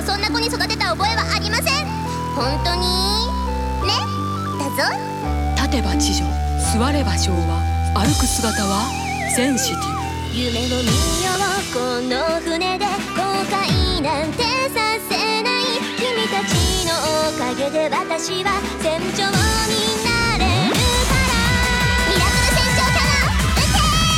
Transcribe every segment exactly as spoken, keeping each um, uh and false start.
そんな子に育てた覚えはありません。本当にねだぞ。 立てば知女、座れば昭和、歩く姿はセンシティブ。 夢を見ようこの船で、後悔なんてさせない。君たちのおかげで私は船長になれるから。ミラクル船長から撃て。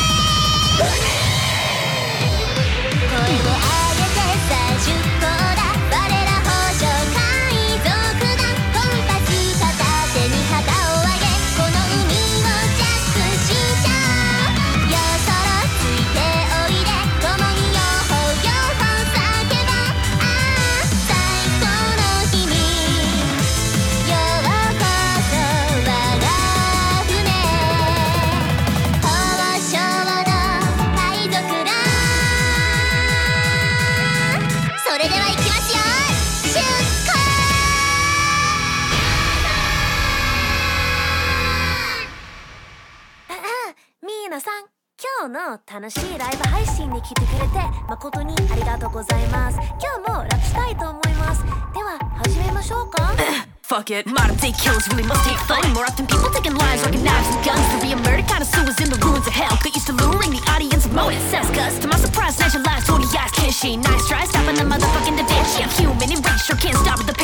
声を上げてさじゅっこだ。我ら宝生海賊団。コンパス片手に旗を上げ、この海をジャックしちゃおう。よそろついておいで、共に両方両方叫ぼう。ああ最高の日にようこそ我が船。宝生の海賊団。それでは行きますよ、出航。 ミーナさん、今日の楽しいライブ配信に来てくれて誠にありがとうございます。今日もラップしたいと思います。では始めましょうか。 Fuck it, modern day kills really must take fun. More often people taking lives, rocking knives and guns. To be a murder connoisseurs in the ruins of hell. Get used to luring the audience of motive says Gus. To my surprise, snatch your lives, twenty eyes can't she. Nice try stopping the motherfucking da Vinci. I'm human and race, sure can't stop at the